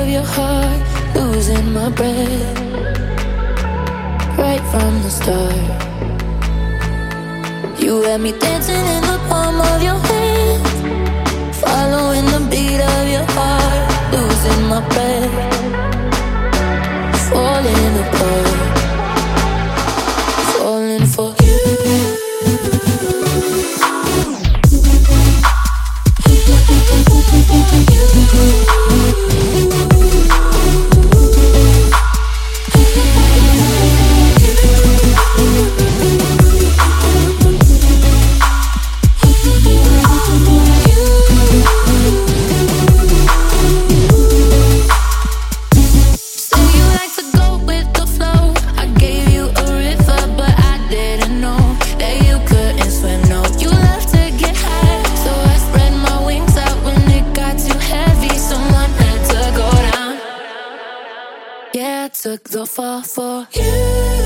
of your heart, losing my breath. Right from the start, you had me dancing in the palm of your hand, following the beat of your heart, losing my breath, falling apart, falling for you. Took the fall for you.